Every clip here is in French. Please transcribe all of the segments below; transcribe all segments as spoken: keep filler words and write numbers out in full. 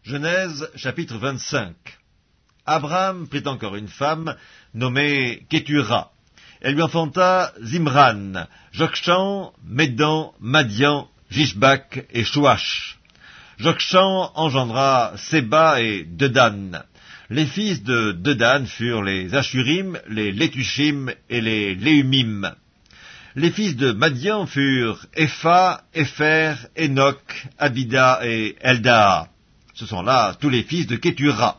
Genèse chapitre vingt-cinq. Abraham prit encore une femme nommée Kétura. Elle lui enfanta Zimran, Jokshan, Médan, Madian, Jishbak et Chouach. Jokshan engendra Séba et Dedan. Les fils de Dedan furent les Ashurim, les Létushim et les Léumim. Les fils de Madian furent Epha, Épher, Enoch, Abida et Eldaa. Ce sont là tous les fils de Kétura.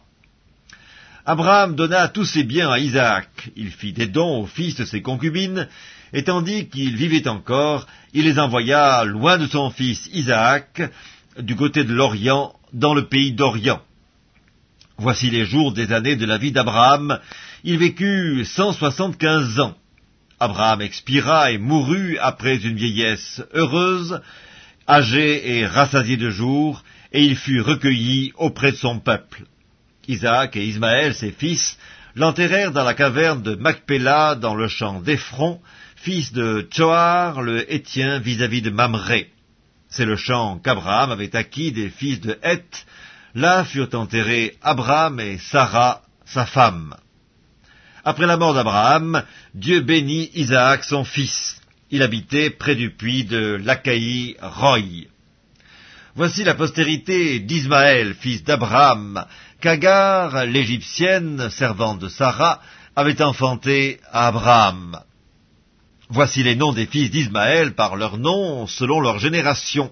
Abraham donna tous ses biens à Isaac. Il fit des dons aux fils de ses concubines, et tandis qu'il vivait encore, il les envoya loin de son fils Isaac, du côté de l'Orient, dans le pays d'Orient. Voici les jours des années de la vie d'Abraham. Il vécut cent soixante-quinze ans. Abraham expira et mourut après une vieillesse heureuse, âgé et rassasié de jours, et il fut recueilli auprès de son peuple. Isaac et Ismaël, ses fils, l'enterrèrent dans la caverne de Macpéla, dans le champ d'Ephron, fils de Tsoar, le Hétien, vis-à-vis de Mamré. C'est le champ qu'Abraham avait acquis des fils de Heth. Là furent enterrés Abraham et Sarah, sa femme. Après la mort d'Abraham, Dieu bénit Isaac, son fils. Il habitait près du puits de Lacaï Roy. Voici la postérité d'Ismaël, fils d'Abraham, qu'Agar, l'Égyptienne, servante de Sarah, avait enfanté à Abraham. Voici les noms des fils d'Ismaël par leurs noms, selon leur génération.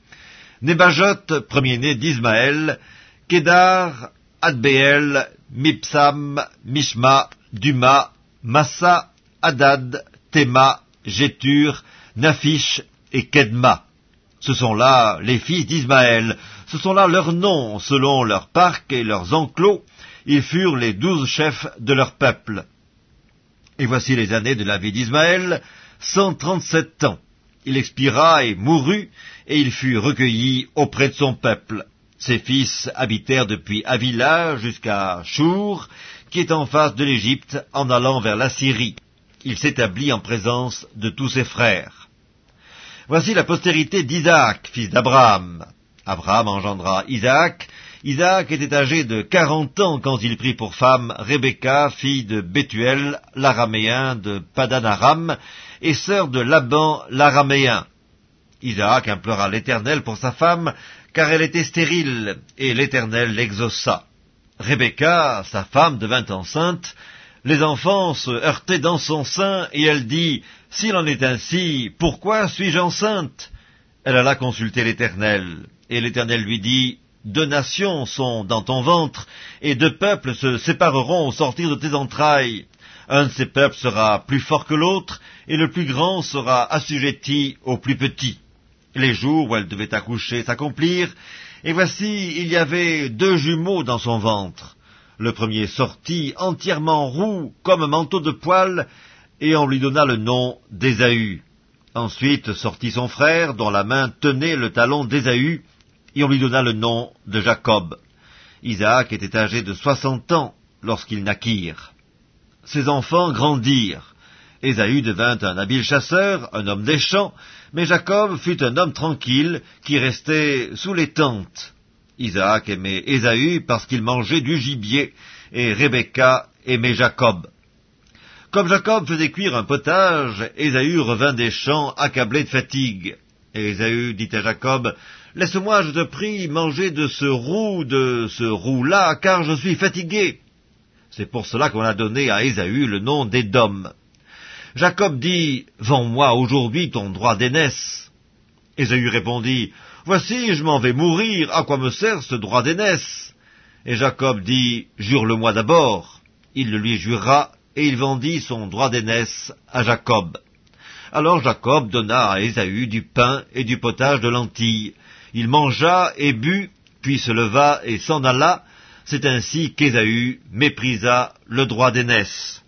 Nébajot, premier-né d'Ismaël, Kédar, Adbéel, Mipsam, Mishma, Duma, Massa, Hadad, Théma, Jétur, Naphish et Kedma. Ce sont là les fils d'Ismaël, ce sont là leurs noms, selon leurs parcs et leurs enclos. Ils furent les douze chefs de leur peuple. Et voici les années de la vie d'Ismaël, cent trente-sept ans. Il expira et mourut, et il fut recueilli auprès de son peuple. Ses fils habitèrent depuis Avila jusqu'à Chour, qui est en face de l'Égypte, en allant vers la Syrie. Il s'établit en présence de tous ses frères. Voici la postérité d'Isaac, fils d'Abraham. Abraham engendra Isaac. Isaac était âgé de quarante ans quand il prit pour femme Rebecca, fille de Bethuel, l'araméen de Padan-Aram, et sœur de Laban, l'araméen. Isaac implora l'Éternel pour sa femme, car elle était stérile, et l'Éternel l'exauça. Rebecca, sa femme, devint enceinte. Les enfants se heurtaient dans son sein, et elle dit, « S'il en est ainsi, pourquoi suis-je enceinte ?» Elle alla consulter l'Éternel, et l'Éternel lui dit, « Deux nations sont dans ton ventre, et deux peuples se sépareront au sortir de tes entrailles. Un de ces peuples sera plus fort que l'autre, et le plus grand sera assujetti au plus petit. » Les jours où elle devait accoucher s'accomplirent, et voici, il y avait deux jumeaux dans son ventre. Le premier sortit entièrement roux, comme un manteau de poil, et on lui donna le nom d'Ésaü. Ensuite sortit son frère, dont la main tenait le talon d'Ésaü, et on lui donna le nom de Jacob. Isaac était âgé de soixante ans lorsqu'ils naquirent. Ses enfants grandirent. Ésaü devint un habile chasseur, un homme des champs, mais Jacob fut un homme tranquille qui restait sous les tentes. Isaac aimait Ésaü parce qu'il mangeait du gibier, et Rebecca aimait Jacob. Comme Jacob faisait cuire un potage, Ésaü revint des champs accablé de fatigue. Et Ésaü dit à Jacob, « Laisse-moi, je te prie, manger de ce roux, de ce roux-là, car je suis fatigué. » C'est pour cela qu'on a donné à Ésaü le nom d'Édom. Jacob dit, « Vends-moi aujourd'hui ton droit d'aînesse. » Ésaü répondit, « Voici, je m'en vais mourir, à quoi me sert ce droit d'aînesse ?» Et Jacob dit, « Jure-le-moi d'abord. » Il le lui jura, et il vendit son droit d'aînesse à Jacob. Alors Jacob donna à Ésaü du pain et du potage de lentilles. Il mangea et but, puis se leva et s'en alla. C'est ainsi qu'Ésaü méprisa le droit d'aînesse.